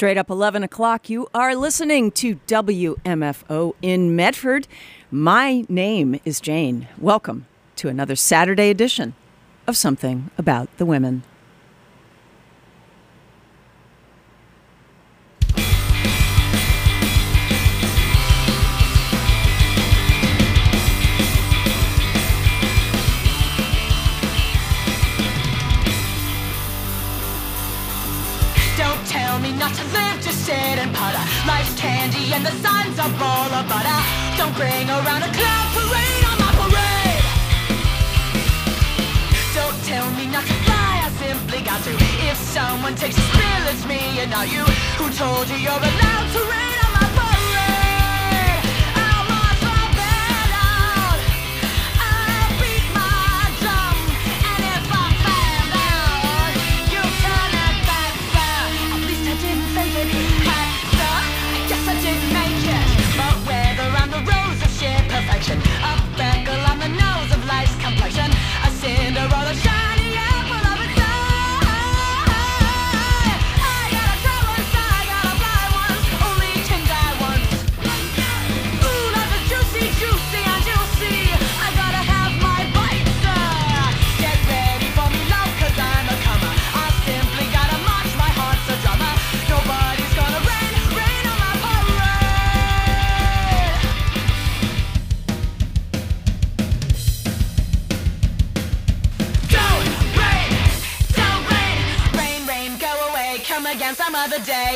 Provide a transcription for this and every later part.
Straight up 11 o'clock, you are listening to WMFO in Medford. My name is Jane. Welcome to another Saturday edition of Something About the Women. Not to live, to sit and putter. Life's candy and the sun's a ball of butter. Don't bring around a cloud parade on my parade. Don't tell me not to fly, I simply got to. If someone takes a spill, it's me and not you. Who told you you're allowed to rain on my parade? I'll march my band out, I'll beat my drum, and if I'm found out, you turn it back down. At least I didn't fake it. I guess I didn't make it. But whether I'm the rose of sheer perfection, a freckle on the nose of life's complexion, a Cinderella shiny apple of its eye, I got a tall one, I got a blind one, only can die once. Ooh, life is juicy, juicy and juicy. I gotta have my bites. Get ready for me, love, 'cause I'm a comer. I simply gotta march, my heart's a drummer. Nobody's gonna rain on my parade. Don't rain, rain, go away, come again some other day.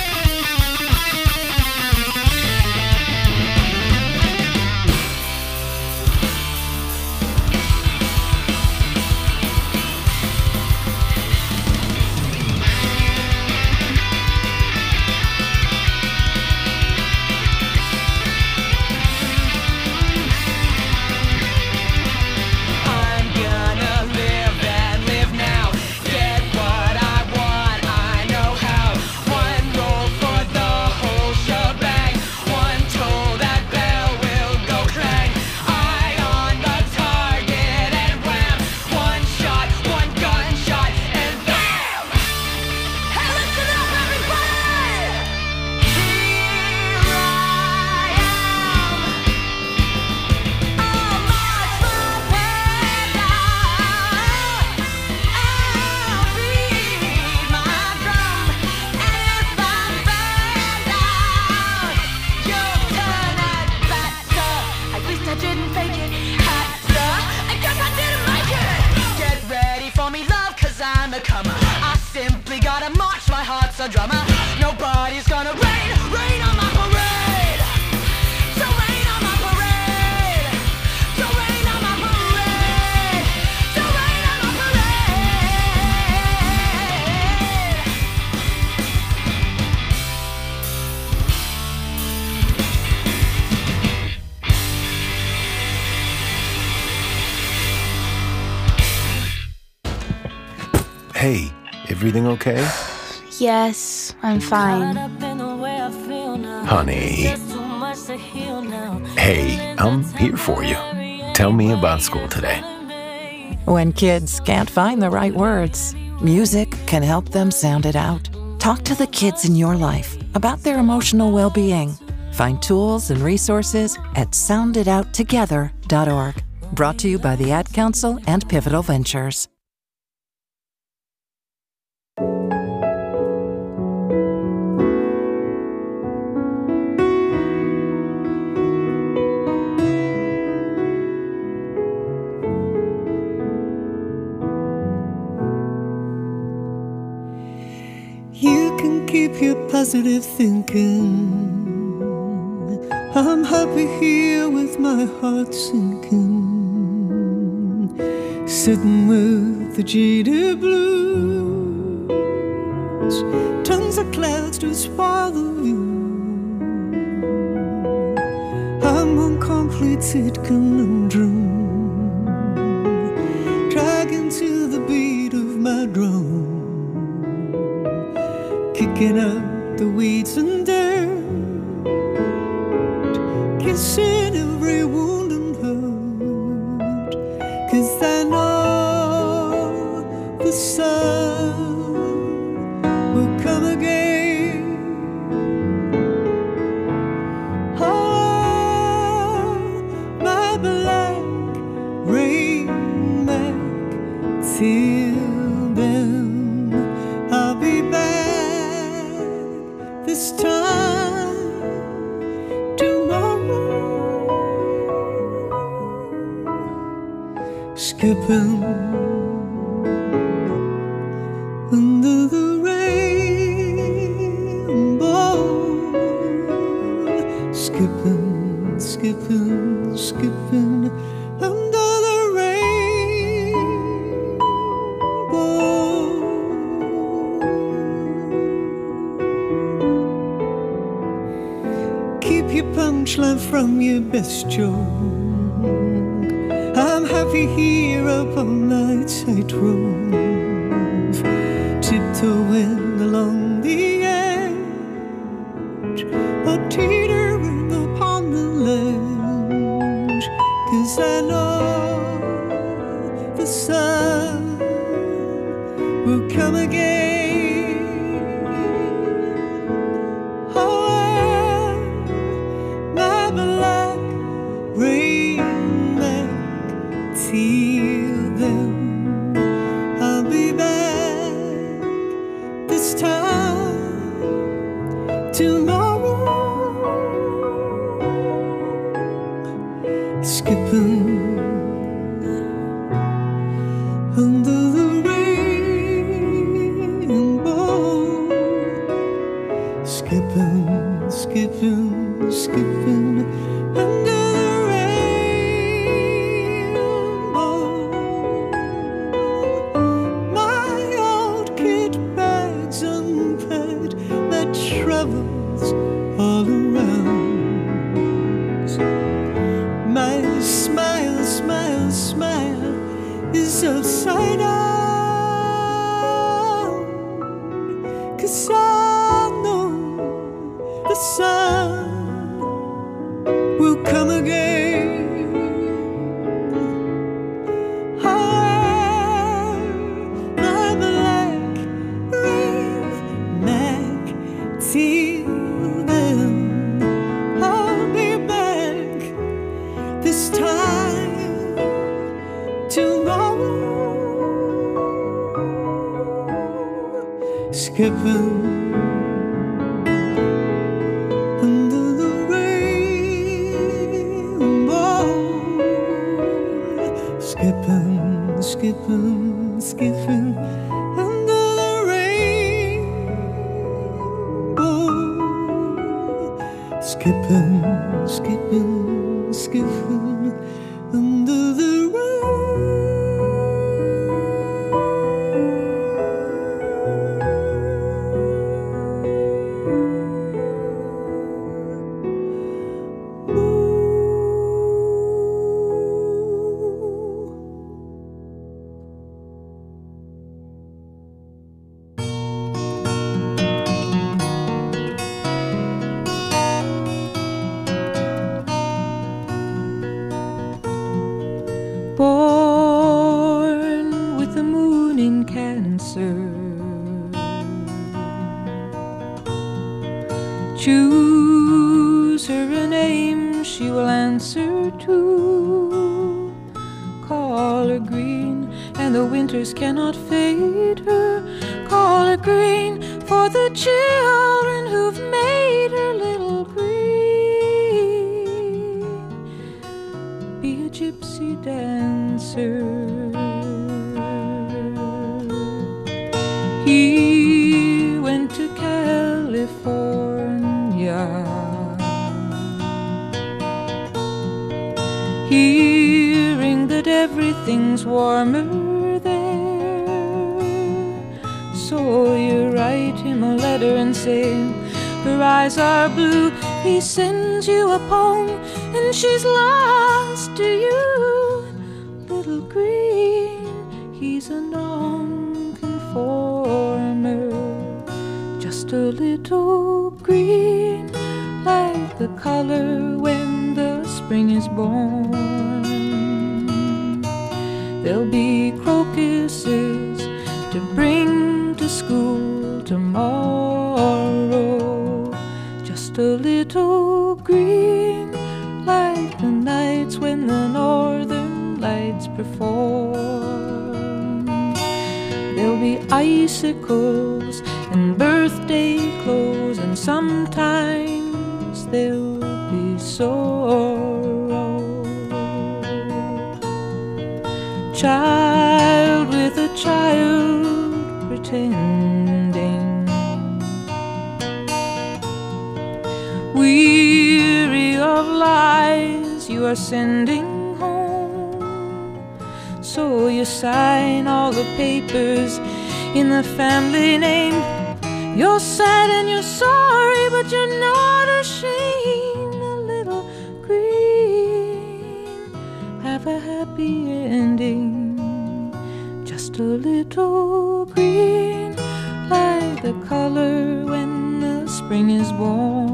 I'm gonna live and live now. Get what I want, I know how. One roll for the whole shebang. One toll, that bell will go clang. Eye on the target and wham. One shot, one gunshot, and bam! Hey, listen up, everybody! Here I am. I'll march my band out, I'll beat my drum, and if I'm found out, you'll turn it back, sir. At least I didn't fake it, sir. I guess I didn't make it. Get ready for me, love, 'cause I'm a comer. I simply gotta march, my heart's a drummer. Nobody's gonna rain on my parade. So rain on my parade. So rain on my parade. So rain on my parade. Hey, everything okay? Yes, I'm fine. Honey. Hey, I'm here for you. Tell me about school today. When kids can't find the right words, music can help them sound it out. Talk to the kids in your life about their emotional well-being. Find tools and resources at sounditouttogether.org. Brought to you by the Ad Council and Pivotal Ventures. You can keep your positive thinking. I'm happy here with my heart sinking, sitting with the jaded blues. Tons of clouds to spoil the view. I'm uncompleted conundrum, dragging to the beat of my drum, kicking out the weeds and dirt, kissing every wound and hurt. 'Cause I know the sun will come again. Till then, I'll be back this time tomorrow. Skipping under the rainbow, skipping, skipping, skipping under the rainbow. Keep your punchline from your best joke. I'm happy here up on night tightrope, tiptoeing along the edge, or teetering upon the ledge. 'Cause I know the sun will come again. Oh, my black rainback. Till then, I'll be back this time tomorrow. Skipping under the rainbow, skipping, skipping, skipping under the rainbow. My old kit bag's unpacked, my troubles all around. My smile, smile, smile is upside down. 'Cause I know the sun will come again. Oh, my black rainback. Till then, I'll be back this time tomorrow. Skipping under the rainbow, skipping, skipping, skipping under the rainbow, skipping, skipping, skipping under the born with the moon in Cancer. Choose her a name she will answer to. Call her green, and the winters cannot fade her. Call her green for the children who've made her little green. Be a gypsy dancer. He went to California, hearing that everything's warmer there. So you write him a letter and say her eyes are blue. He sends you a poem and she's lost to you. Little green, he's a non-conformer, just a little green, like the color when the spring is born. There'll be crocuses to bring to school tomorrow, just a little green, like the nights when the northern lights perform. There'll be icicles and birthday clothes, and sometimes there'll be sorrow. Child with a child pretending, weary of lies you are sending home. So you sign all the papers in the family name. You're sad and you're sorry, but you're not ashamed. A little green, have a happy ending. Just a little green, like the color when the spring is born.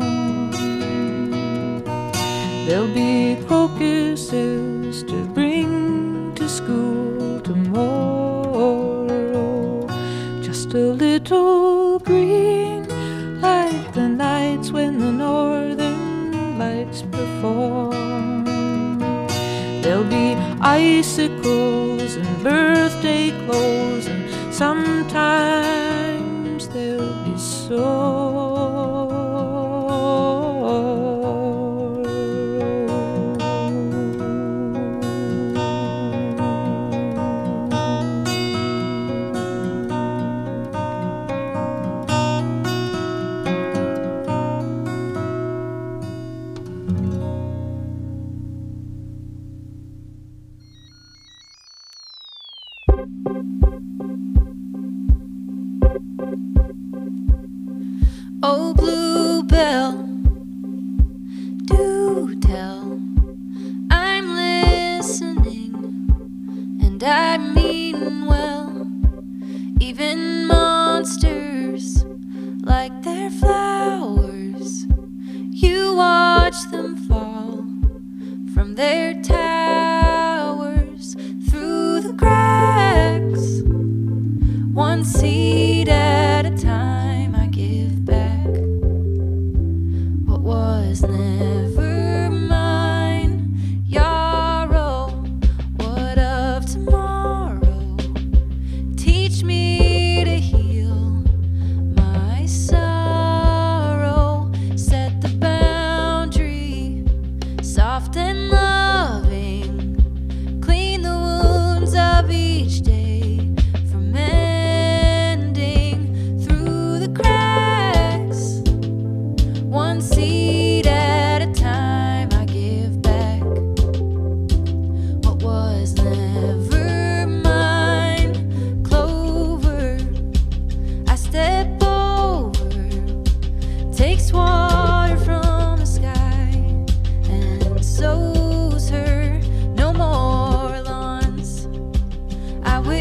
There'll be crocuses to bring to school tomorrow. Just a little green, like the nights when the northern lights perform. There'll be icicles and birthday clothes, and sometimes there'll be Oh, Bluebell, do tell, I'm listening, and I mean well. Even monsters like their flowers, you watch them fall from their towers through the cracks. One seed at a time I give back what was never mine. Yarrow, what of tomorrow? Teach me to heal my sorrow. Set the boundary, soft and loving. Clean the wounds of each day. One seed at a time I give back what was never mine. Clover, I step over, takes water from the sky and sows her no more lawns. I will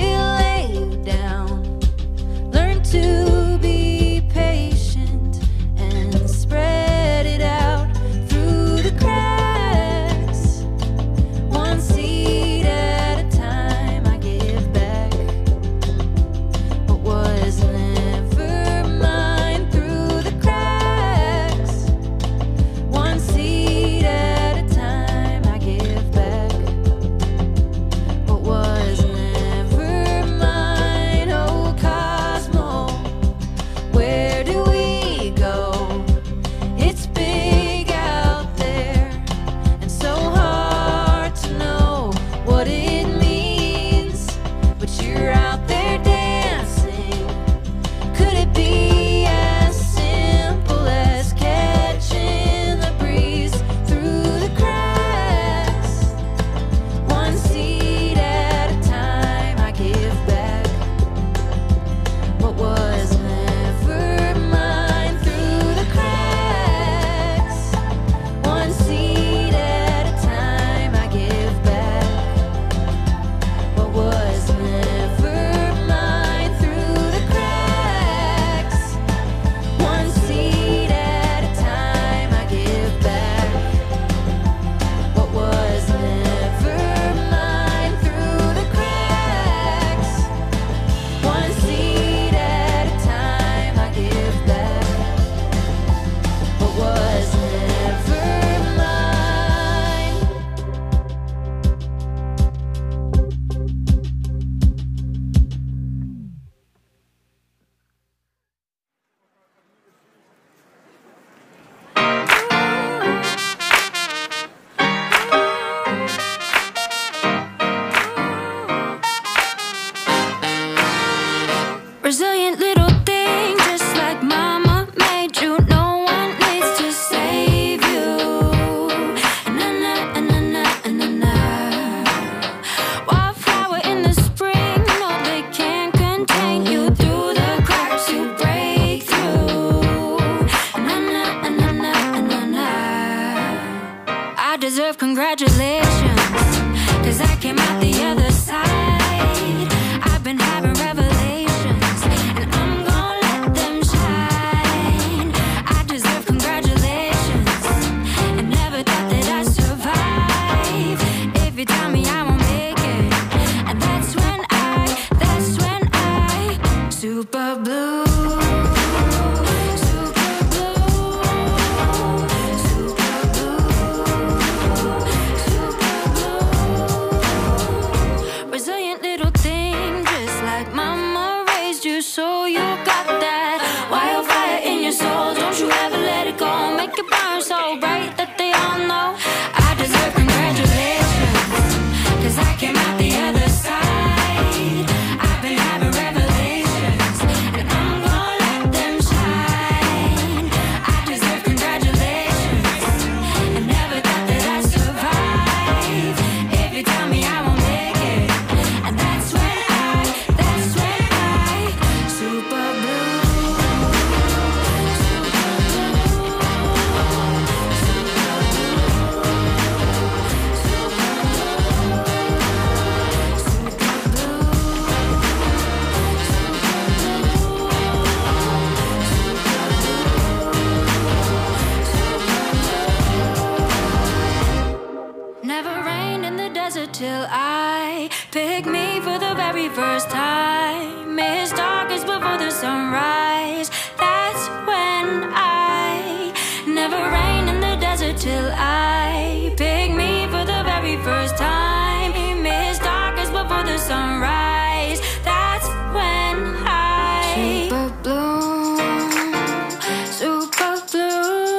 I pick me for the very first time. It's darkest before the sunrise. That's when I never rain in the desert till I pick me for the very first time. It's darkest before the sunrise. That's when I super blue, super blue,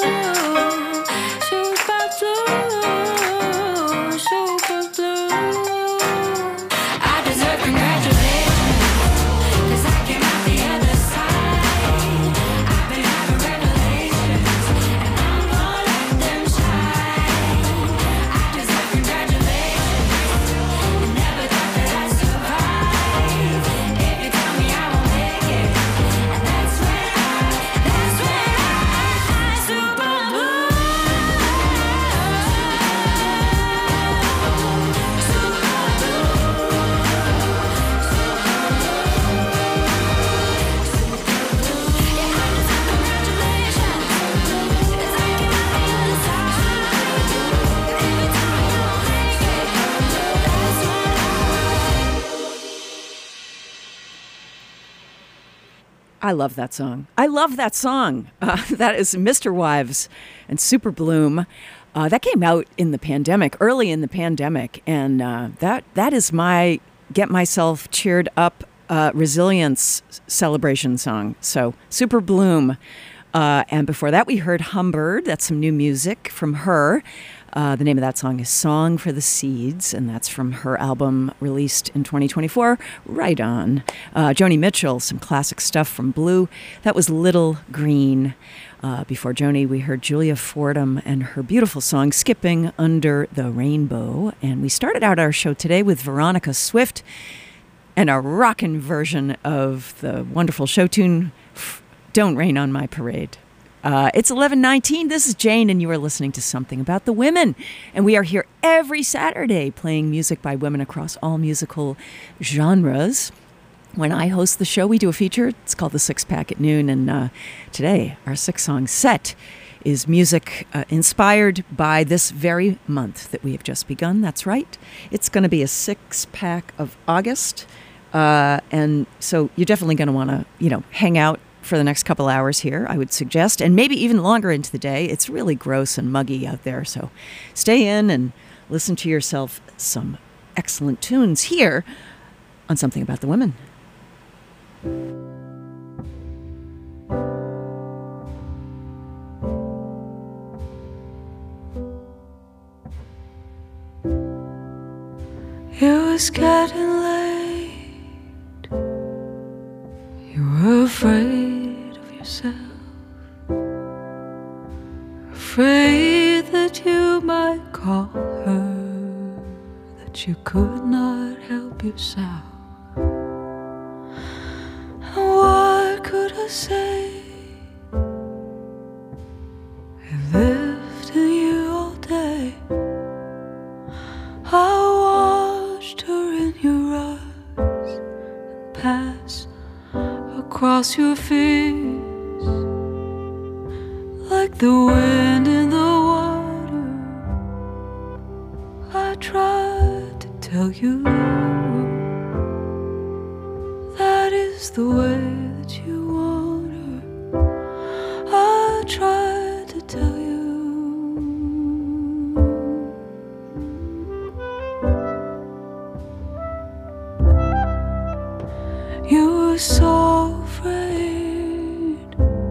super blue, super blue. I deserve congratulations, 'cause I came out the other side. I've been having revelations, and I'm gonna let them shine. I deserve congratulations, I never thought that I'd survive. If you tell me I won't make it, and that's when I super blue, I love that song. I love that song. That is Mr. Wives and Super Bloom. That came out in the pandemic, early in the pandemic, and that is my get myself cheered up resilience celebration song. So Super Bloom. And before that, we heard Humbird. That's some new music from her. The name of that song is Song for the Seeds, and that's from her album released in 2024, Right On. Joni Mitchell, some classic stuff from Blue. That was Little Green. Before Joni, we heard Julia Fordham and her beautiful song, Skipping Under the Rainbow. And we started out our show today with Veronica Swift and a rockin' version of the wonderful show tune, Don't Rain on My Parade. It's 11:19. This is Jane, and you are listening to Something About the Women. And we are here every Saturday playing music by women across all musical genres. When I host the show, we do a feature. It's called The Six Pack at Noon. And today, our 6-song set is music inspired by this very month that we have just begun. That's right. It's going to be a 6-pack of August. And so you're definitely going to want to, hang out for the next couple hours here, I would suggest, and maybe even longer into the day. It's really gross and muggy out there, so stay in and listen to yourself some excellent tunes here on Something About the Women. It was getting late. You were afraid of yourself, afraid that you might call her, that you could not help yourself. And what could I say? I lived in you all day. I watched her in your eyes and pass across your face like the wind in the water. I tried to tell you that is the way that you want her. I tried to tell you. You were so afraid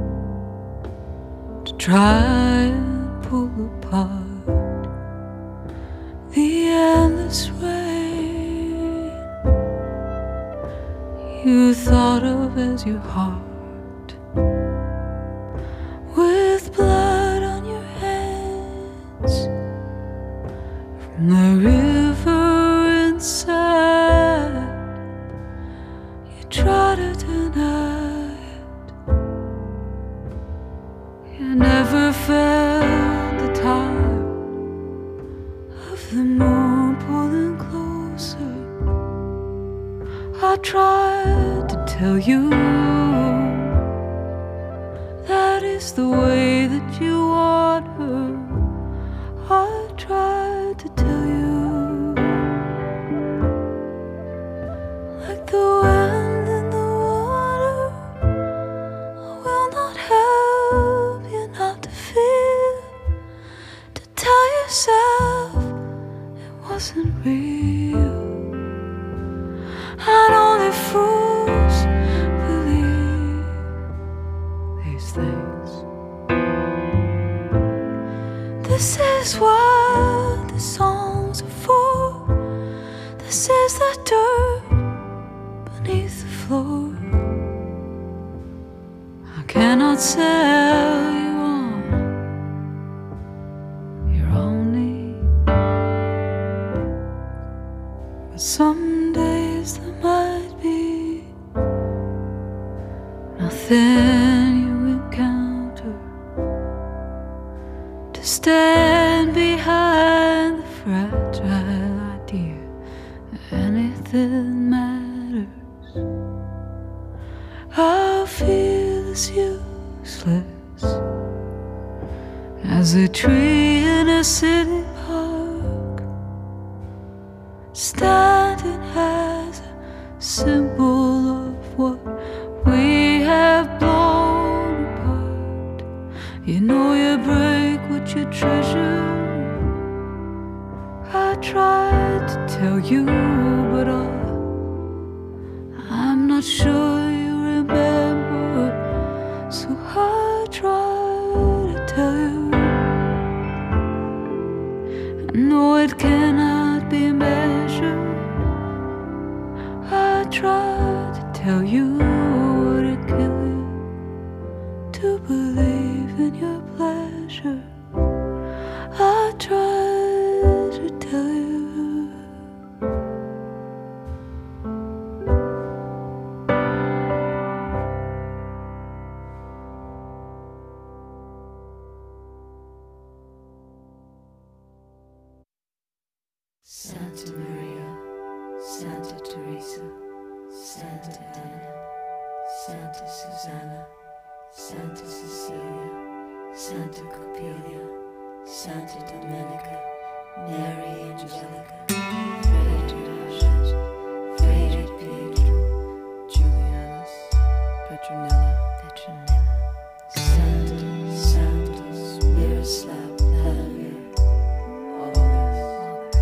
to try and pull apart the endless rain you thought of as your heart, with blood on your hands from the river inside. Try to deny it. You never felt the tide of the moon pulling closer. I tried to tell you that is the way that you want her. I tried to tell you. the wind and the water will not help you not to feel, to tell yourself it wasn't real. And only fools believe these things. This is what the songs are for. This is the dirt beneath the floor. I cannot sell you on your own need, but some days there might be nothing you encounter to stand behind the fragile idea anything matters. I'll feel as useless as a tree in a city park, standing as a symbol of what we have blown apart. You know you break what you treasure. I tried to tell you, but I'm not sure you remember. So I try to tell you. I know it cannot be measured. I try to tell you what it kill you to believe in your pleasure. I try to tell you. Santa Maria, Santa Teresa, Santa Anna, Santa Susanna, Santa Cecilia, Santa Coppelia, Santa Domenica, Mary Angelica, Frederic, Frederic Pietro, Julianus, Petronilla, Santa, Santos, Miroslav, Vladimir, all the rest.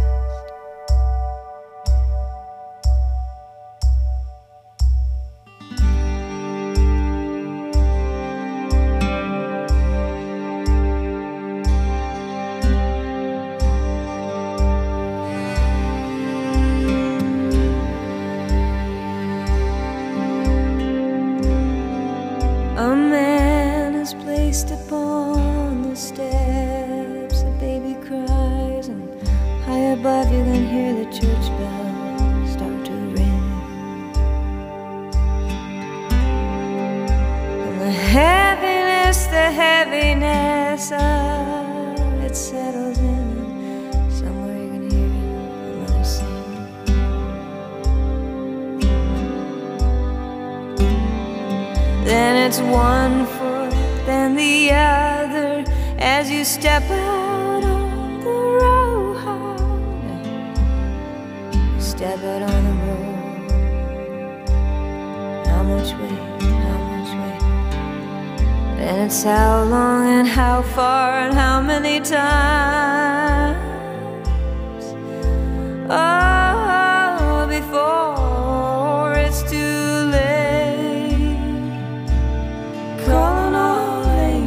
A man is placed upon the steps. A baby cries, and high above you can hear the church bells start to ring. And the heaviness of it settles in, and somewhere you can hear another sing. Then it's one foot, then the other, as you step out on the road. You step out on the road. How much way, how much way? Then it's how long and how far and how many times. Oh, before it's too late. Calling all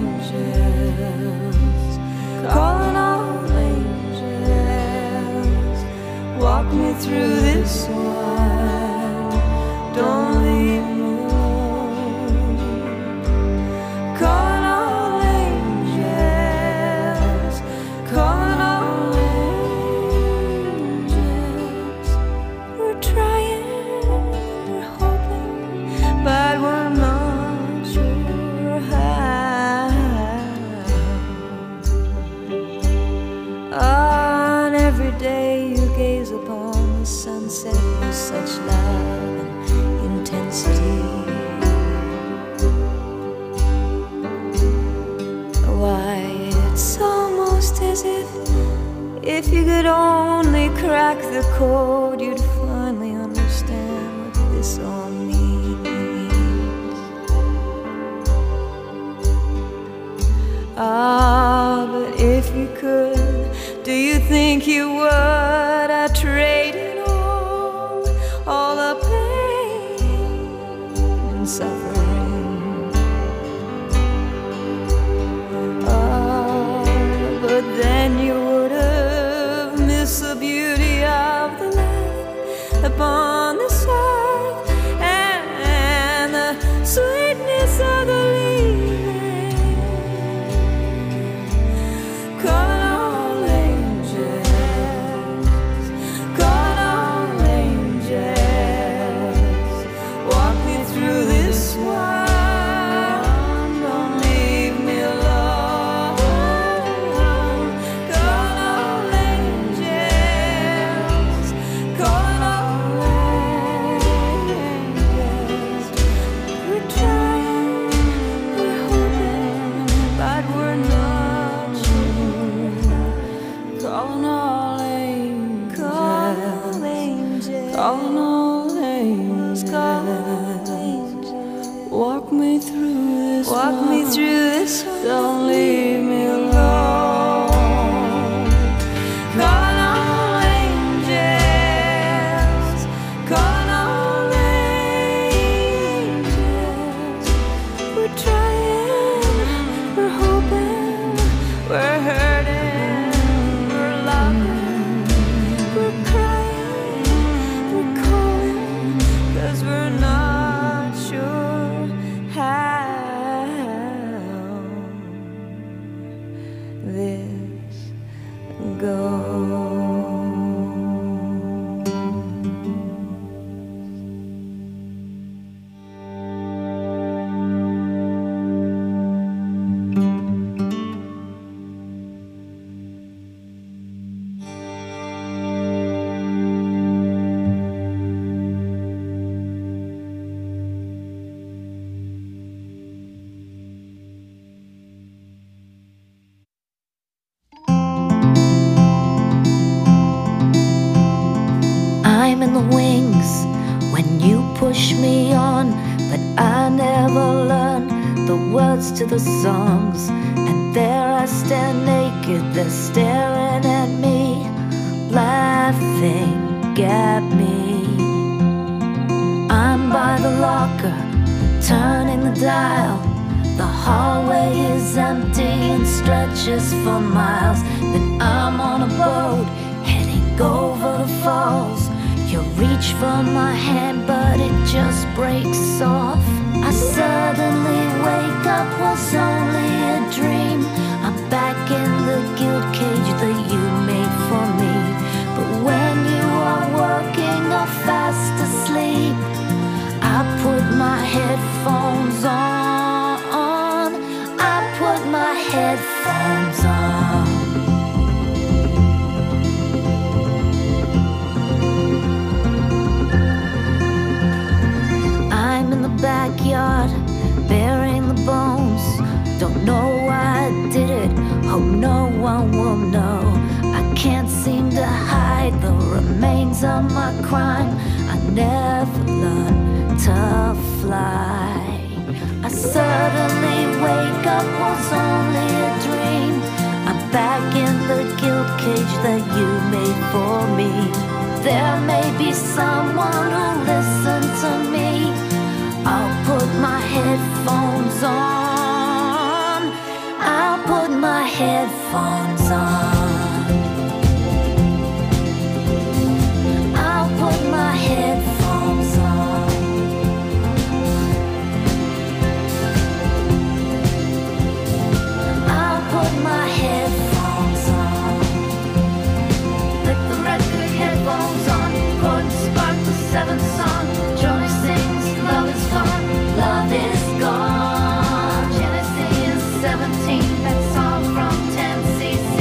angels, calling all angels, walk me through this one, don't leave me alone. Calling all angels, calling all angels, we're trying, we're hoping, but we're not sure how. On every day you gaze upon the sunset with such love and intensity. Why, it's almost as if you could only crack the code, you'd finally understand what this all the pain and suffering. Oh, but then you would have missed the beauty of the light upon this earth and the sweetness of the leaving. Calling all angels, calling all angels, walk me through this world, don't leave me alone. Calling all angels, calling all angels. We're trying, we're hoping, but we're not sure. Calling all angels, calling all angels, walk me through this, walk me through this. Don't leave me alone. Calling all angels, calling all angels. We're trying, we're hoping, we're hurting, we're loving, we're crying, we're calling, 'cause we're not sure how this goes. I'm in the wings when you push me on, but I never learn the words to the songs. And there I stand naked, they're staring at me, laughing at me. I'm by the locker, turning the dial. The hallway is empty and stretches for miles. Then I'm on a boat, heading over the falls. You reach for my hand, but it just breaks off. I suddenly wake up, was only a dream. I'm back in the guilt cage that you made for me. But when you are working or fast asleep, I put my headphones on. I put my headphones on. I'm in the backyard, burying the bones. Don't know why I did it, hope no one will know. I can't seem to hide the remains of my crime. I never learned to fly. I suddenly wake up, was only a dream. I'm back in the guilt cage that you made for me. There may be someone who'll listen to me. I'll put my headphones on. I'll put my headphones on. I'll put my headphones on. I'll put my headphones on. Put the record headphones on. Chord spark the seventh song. Johnny sings, love is gone, love is gone. Genesis 17, that song from 10cc.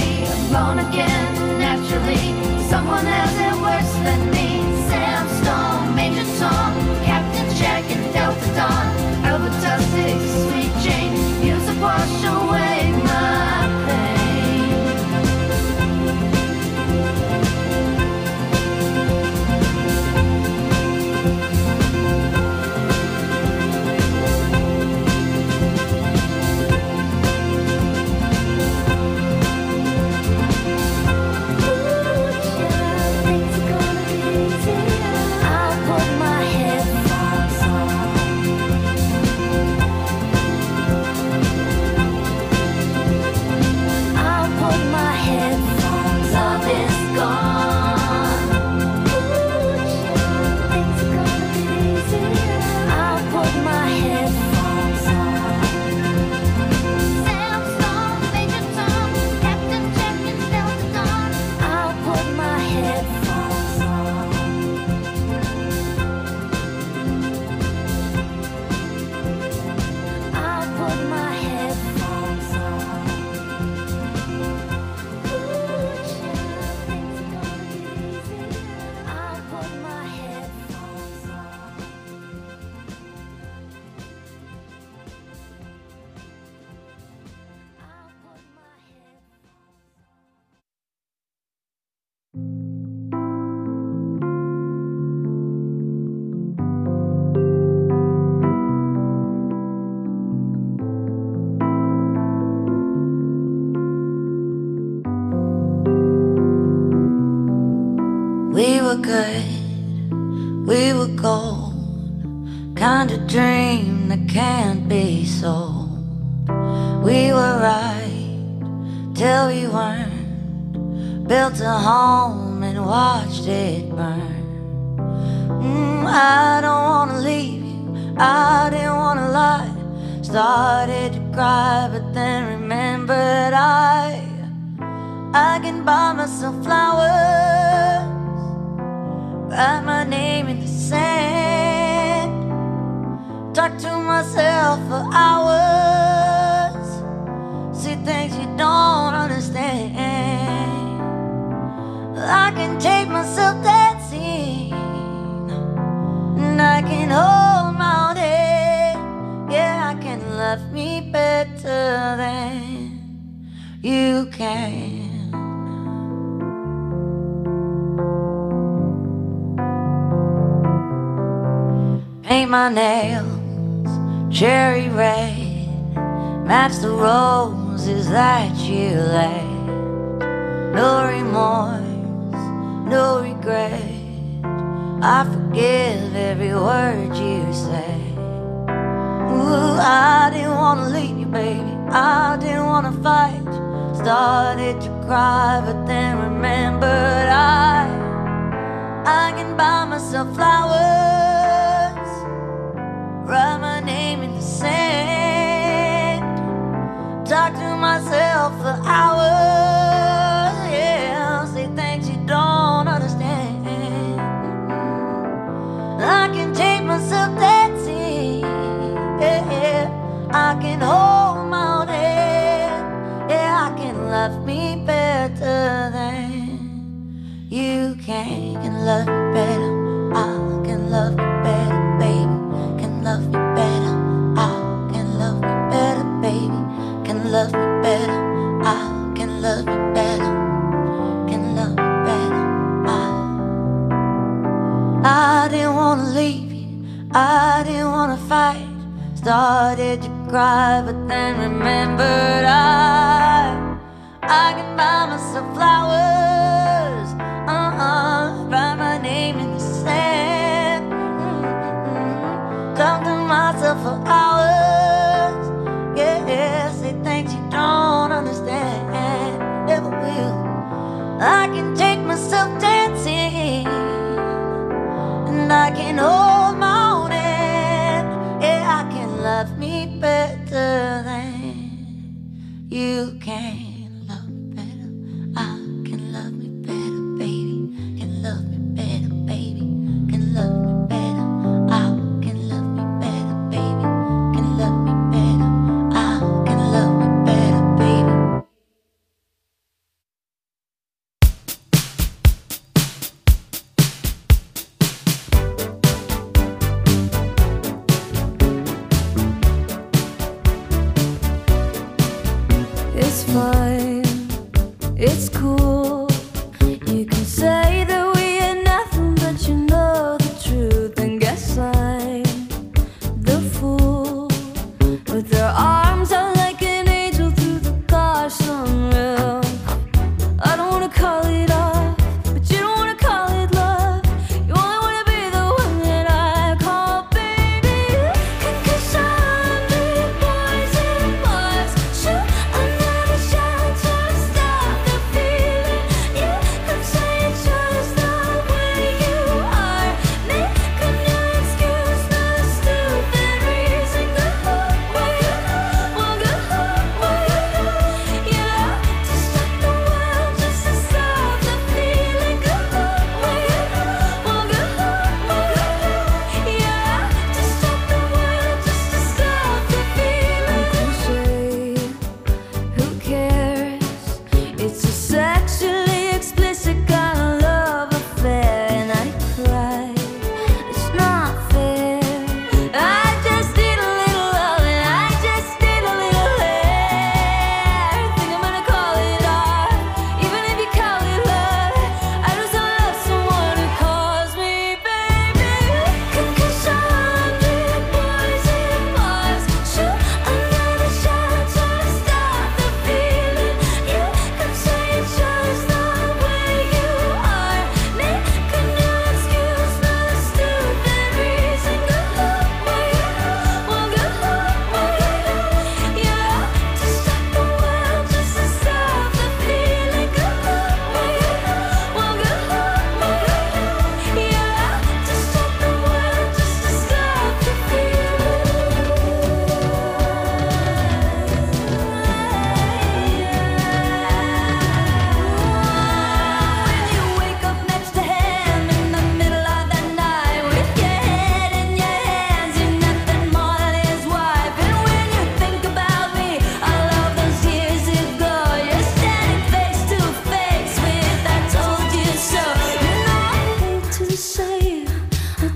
We were gold, kind of dream that can't be sold. We were right till we weren't. Built a home and watched it burn. I don't wanna leave you, I didn't wanna lie. Started to cry, but then remembered I can buy myself flowers, write my name in the sand, talk to myself for hours, see things you don't understand. I can take myself dancing, and I can hold my own head. Yeah, I can love me better than you can. Paint my nails cherry red, match the roses that you left. No remorse, no regret, I forgive every word you say. Ooh, I didn't wanna leave you, baby, I didn't wanna fight. Started to cry, but then remembered I can buy myself flowers, write my name in the sand, talk to myself for hours, yeah, say things you don't understand. I can take myself dancing, yeah, I can hold my own head, yeah, I can love me better than you can. Can love me better, I can love you better, baby. Can love me better, I can love me better, baby. Can love me better, I can love you better. Can love me better, I didn't wanna leave you, I didn't wanna fight. Started to cry, but then remembered I can buy myself flowers, write my name in the sand, talk to myself for hours, yeah, say things you don't understand, never will. I can take myself dancing, and I can hold my own hand, yeah, I can love me better than you can. Love me better, I can love me better, baby. Can love me better, baby. Can love me better, I can love me better, baby. Can love me better, I can love me better, baby. It's fun.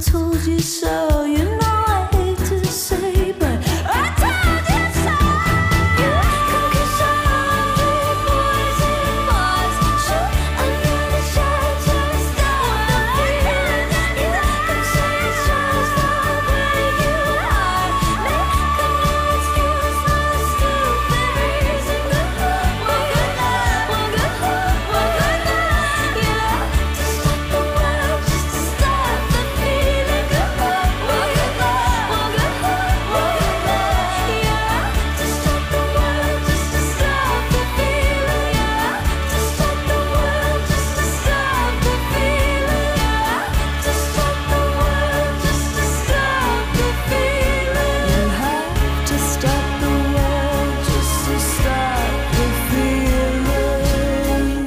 told you so. You know I hate to say, but I told you so. Come kiss our hungry boys and boys. Shoot under the shade to stop the feeling. Come say it's just the way you are. Make up no excuse, no stupid reason. One good night, one good night, one good night. Yeah, to stop the world, just to stop the feeling. One good night, one good night, one good night. Yeah, to stop the world, just to stop the feeling. Yeah, to stop the world, just to stop the feeling. Yeah, to stop the world, just to stop the feeling. You have to stop the world just to stop the feeling.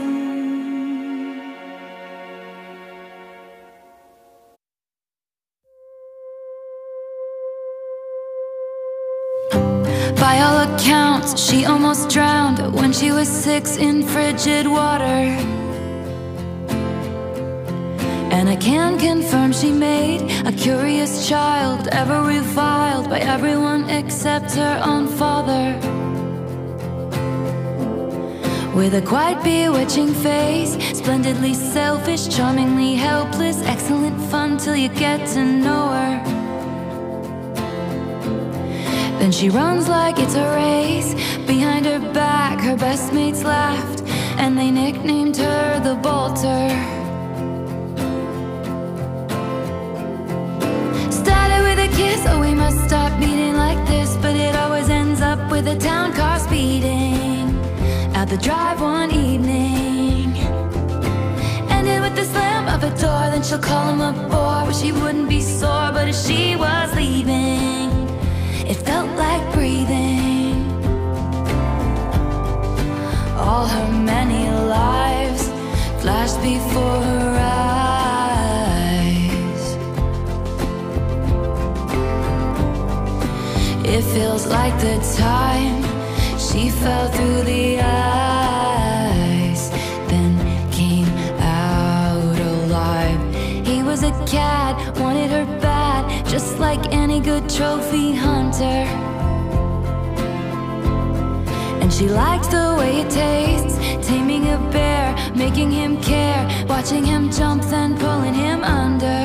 By all accounts, she almost drowned when she was 6 in frigid water. And I can confirm she made a curious child, ever reviled by everyone except her own father. With a quite bewitching face, splendidly selfish, charmingly helpless, excellent fun till you get to know her. Then she runs like it's a race. Behind her back, her best mates laughed, and they nicknamed her the Bolter. Started with a kiss, oh we must stop meeting like this, but it always ends up with a town car speeding out the drive one evening. Ended with the slam of a door, then she'll call him a bore. But she wouldn't be sore, but as she was leaving, it felt like breathing. All her many lives flashed before her eyes. It feels like the time she fell through the ice, then came out alive. He was a cat, wanted her bad, just like any good trophy hunter. And she liked the way it tastes, taming a bear, making him care, watching him jump, then pulling him under.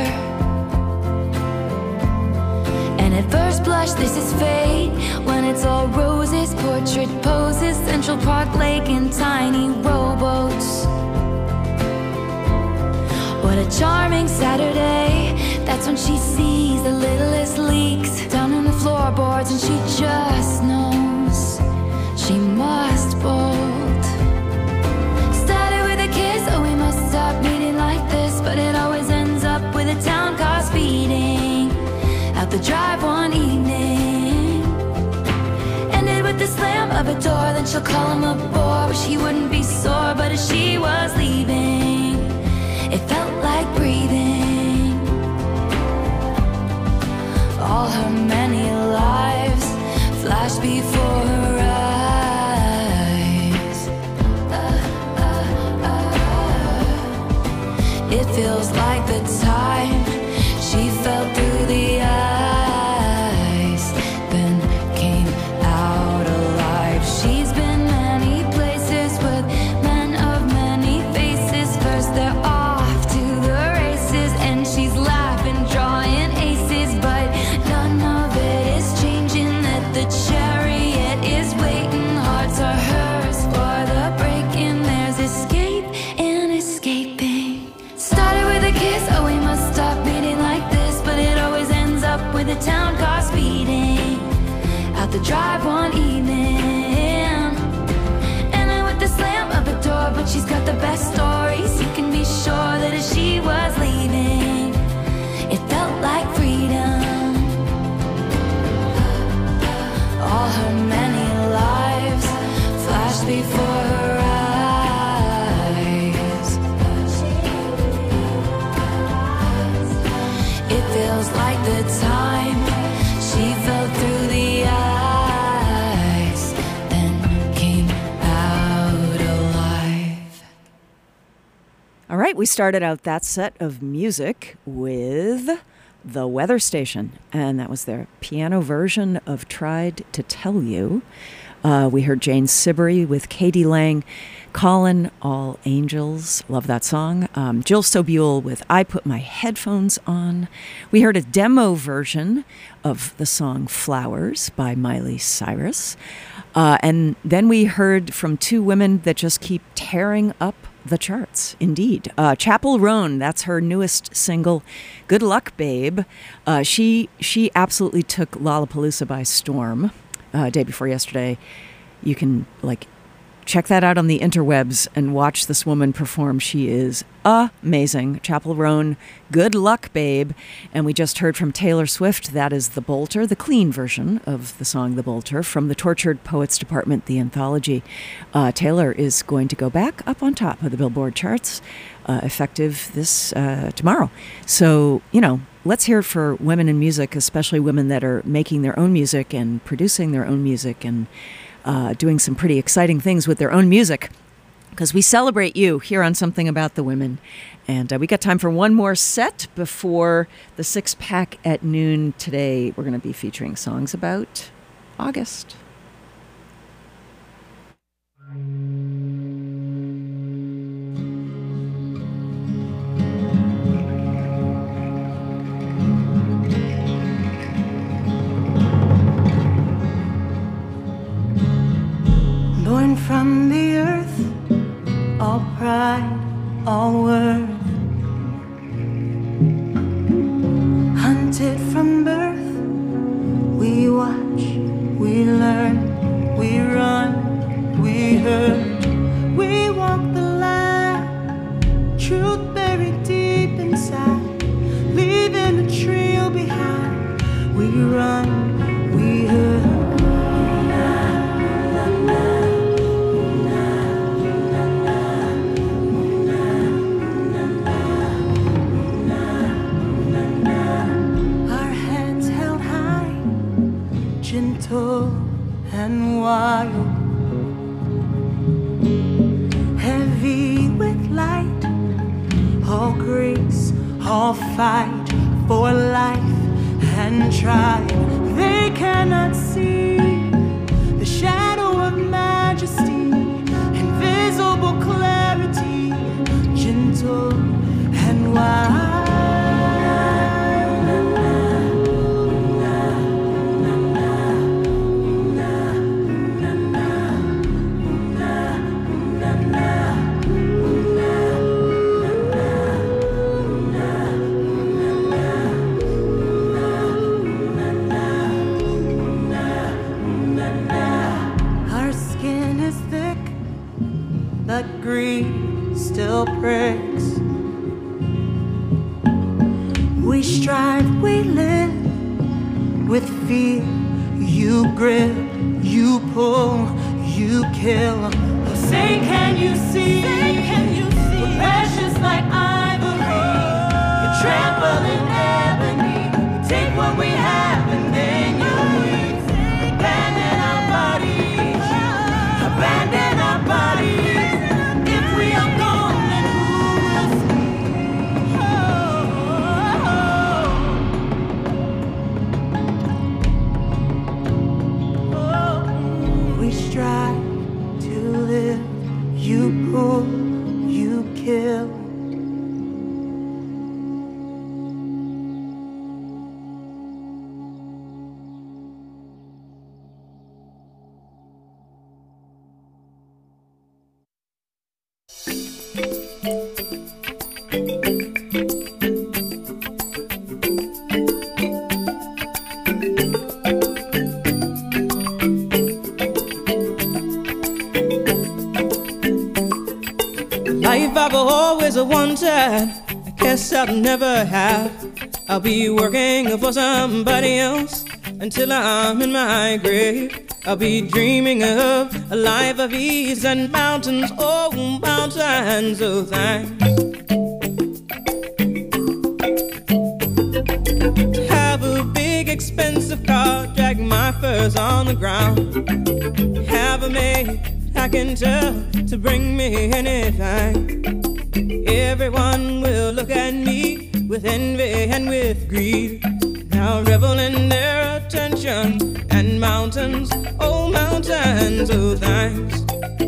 And at first blush, this is fate, when it's all roses, portrait poses, Central Park Lake and tiny rowboats. What a charming Saturday, that's when she sees the littlest leaks down on the floorboards, and she just knows she must bolt. Started with a kiss, oh we must stop meeting like this, but it always ends up with a town car speeding out the drive one evening. Ended with the slam of a door, then she'll call him a bore. Wish he wouldn't be sore, but as she was leaving, it felt like breathing. All her many lives flashed before her eyes. It feels like the time she fell through the ice, then came out alive. She's been many places with men of many faces. First they're off to the races, and she's laughing, drawing aces, but none of it is changing. That the chariot is waiting, hearts are hers for the breaking. There's escape and escaping. Started with a kiss, oh we must stop meeting like this, but it always ends up with a town car speeding out the drive one evening. And then with the slam of a door, but she's got the best stories. You can be sure that as she was leaving, it felt like freedom. All her many lives flashed before her eyes. It feels like the time she fell through the ice, then came out alive. All right, we started out that set of music with The Weather Station, and that was their piano version of Tried to Tell You. We heard Jane Siberry with Katie Lang, Callin' All Angels. Love that song. Jill Sobule with I Put My Headphones On. We heard a demo version of the song Flowers by Miley Cyrus. And then we heard from two women that just keep tearing up the charts, indeed. Chappell Roan, that's her newest single, Good Luck Babe. She absolutely took Lollapalooza by storm. Day before yesterday. You can check that out on the interwebs and watch this woman perform. She is amazing. Chappell Roan, Good Luck Babe. And we just heard from Taylor Swift. That is The Bolter, the clean version of the song The Bolter from the Tortured Poets Department, the anthology. Taylor is going to go back up on top of the Billboard charts effective this tomorrow. So, let's hear it for women in music, especially women that are making their own music and producing their own music and doing some pretty exciting things with their own music, because we celebrate you here on Something About the Women. And we got time for one more set before the 6-pack at noon today. We're going to be featuring songs about August. Born from the earth, all pride, all worth. Hunted from birth, we watch, we learn, we run, we hurt. We walk the line, truth buried deep inside, leaving a trail behind. We run, we hurt. Gentle and wild, heavy with light, all grace, all fight for life and tribe. They cannot see the shadow of majesty, invisible clarity, gentle and wild. Greed still breaks. We strive, we live with fear. You grip, you pull, you kill. Oh, say, can you see? Say, can you see? We're precious like ivory. You trample in ebony. You take what we have and then you leave. Abandon our bodies. Abandon our bodies. You pull, you kill. Life I've always wanted, I guess I'll never have. I'll be working for somebody else until I'm in my grave. I'll be dreaming of a life of ease and mountains, oh, mountains of thanks. Have a big expensive car, drag my furs on the ground. Have a maid I can tell to bring me anything. Everyone will look at me with with envy and with greed. Now revel in their attention, and mountains, oh mountains, oh thanks.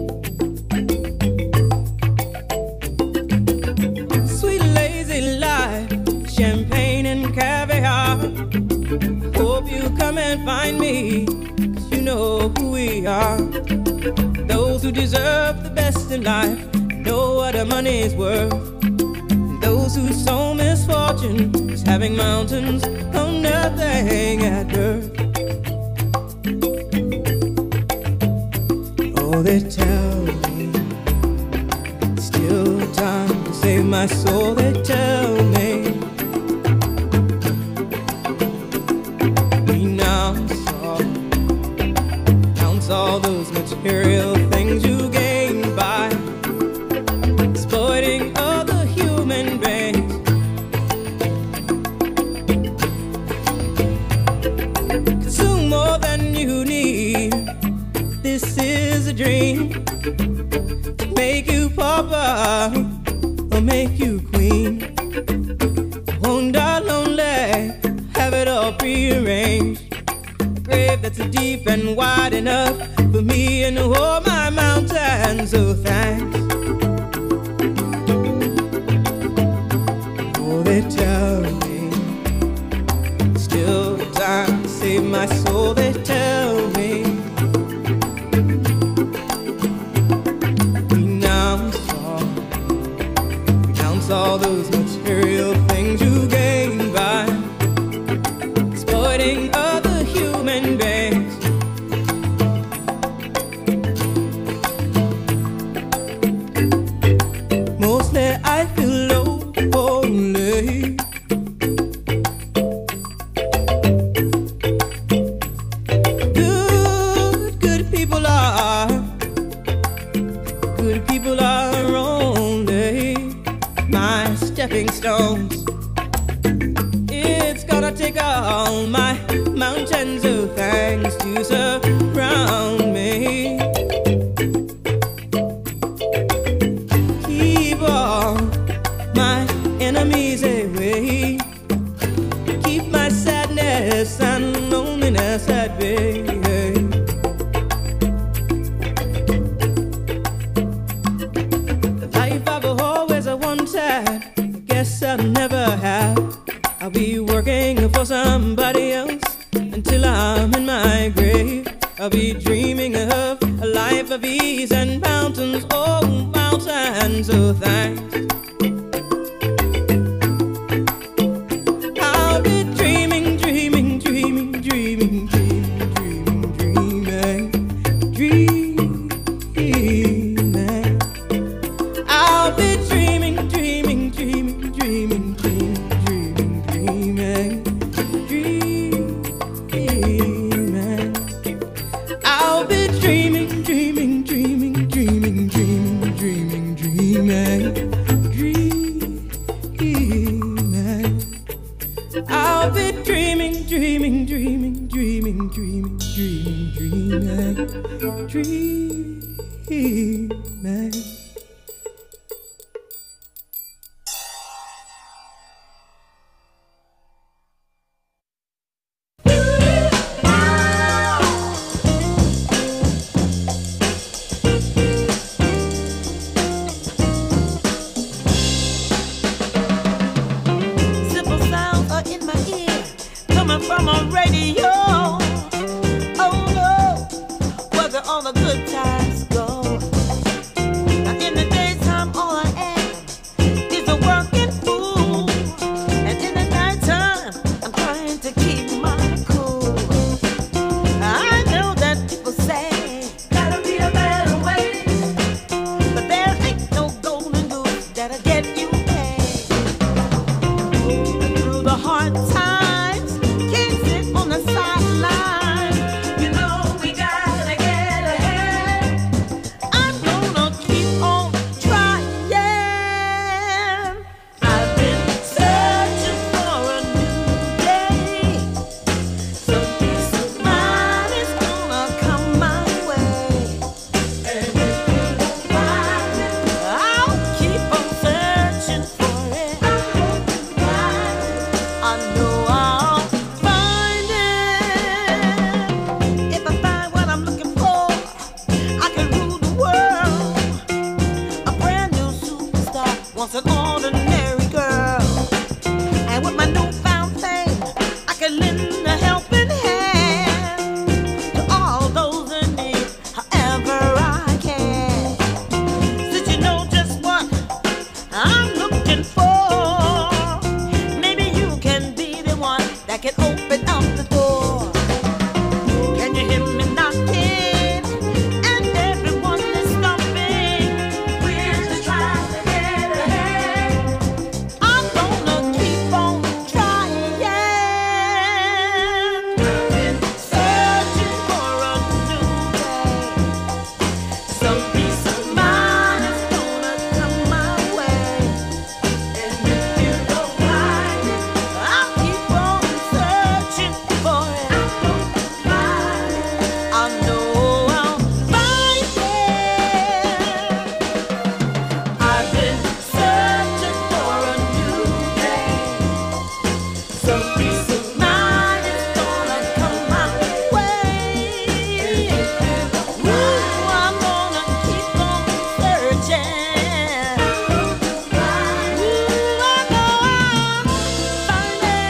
Sweet lazy life, champagne and caviar. Hope you come and find me, 'cause you know who we are. Those who deserve the best in life know what our money's worth. Those who sow misfortune is having mountains on nothing at birth. Oh, they tell me still time to save my soul. They tell me renounce all those material things you gain by exploiting other human beings. Consume more than you need. This is a dream to make you pauper or make you queen. Won't die lonely, have it all prearranged. A grave that's deep and wide enough for me and all my mountains. So thanks. Oh, they tell me still time to save my soul. They tell me renounce all those material things you gain by exploiting other human beings. Mostly I feel lonely. Good people are only my stepping stones. It's gonna take all my mountains of thanks to surround me. Keep all my enemies away. Keep my sadness and loneliness at bay. The life I've always wanted, I guess I'll never have. I'll be working for somebody else until I'm in my grave. I'll be dreaming of a life of ease and mountains, oh mountains, oh thanks. I'll be dreaming, dreaming, dreaming, dreaming, dreaming, dreaming, dreaming, dreaming. I'll be dreaming, dreaming, dreaming, dreaming, dreaming, dreaming, dreaming. I'll be dreaming, dreaming, dreaming, dreaming, dreaming, dreaming, dreaming, dreaming. I'll be dreaming, dreaming, dreaming, dreaming, dreaming, dreaming, dreaming, dreaming. Simple sounds are in my ear, coming from a radio. Oh no, where do all the good times go? Now in the daytime, all I am is a working fool, and in the nighttime, I'm trying to keep my cool. I know that people say gotta be a better way, but there ain't no golden goose that'll get you paid. Through the hard times, can't sit on the side I can open up the door. Can you hear me knocking? And everyone is stopping. We're just trying to get ahead. I'm gonna keep on trying. I've been searching for a new way. Some peace of mind is gonna come my way. And if you don't mind it, I'll keep on searching for it. I know I'll find it. I've been searching for a new day. Some peace of mind is gonna come my way. Ooh, I'm gonna keep on searching. Ooh, I know I'll find it.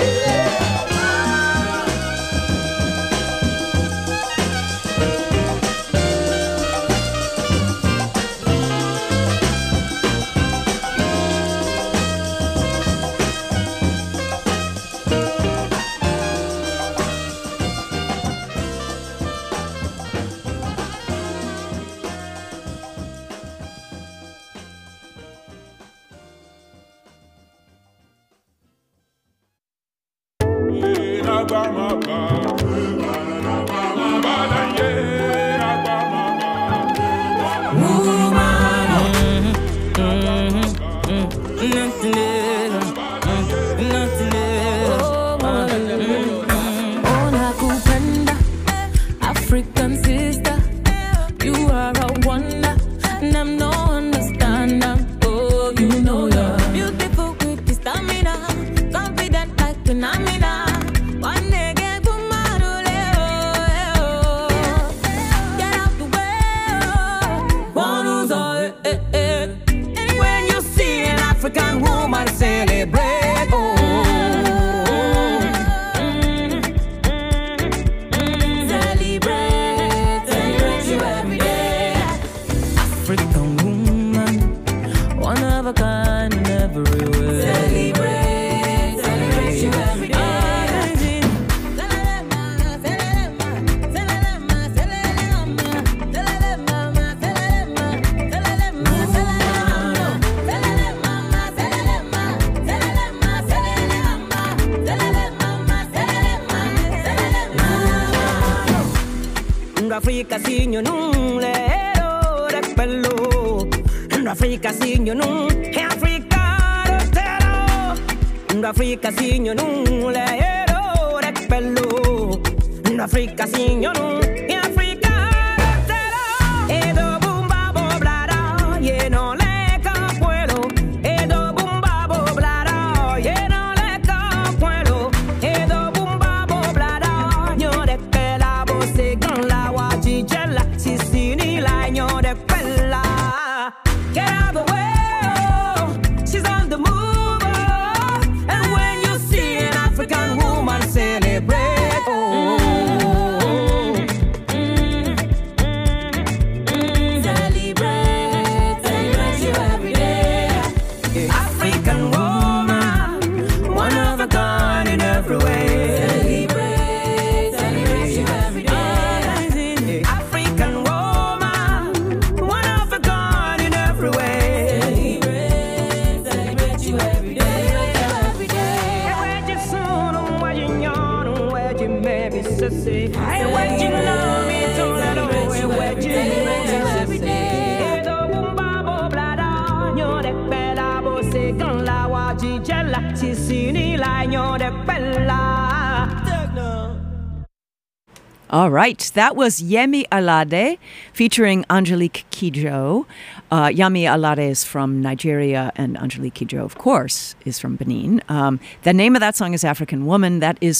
Nakupenda, African sister, you are a wonder, and I'm no understander. Oh, you know you're beautiful with the stamina, confident like phenomena. One nigga kumarule, oh. Get out the way, oh. One who's all, And when you see an African woman celebrate, oh. Celebrate you every day. African woman, one of a kind in every way. Celebrate you every day. Africa sinyo nung lero de pelo. Africa sinyo nung Africa tero. Africa sinyo nung lero de pelo. Africa sinyo nung Africa tero. Edo bumba boblada, ye no le capuelo. Edo bumba boblada, ye no le capuelo. Edo bumba boblada, yo de pela bose con la guachijela. Sisini la yo de pela. Get out the way, oh. She's on the move, oh. And when you see an African woman celebrate, oh. Celebrate you every day. African woman, one of a kind in every way. Celebrate you every day. African woman, one of a kind in every way. Celebrate you every day. Where you soon, where you young, where you maybe sissy. Where you love me to let away, where you sissy. Edo bumba boblada, yo de pela bose con la guachijela. Sisini la yo de pela. All right, that was Yemi Alade featuring Angelique Kidjo. Yemi Alade is from Nigeria, and Angelique Kidjo, of course, is from Benin. The name of that song is African Woman. That is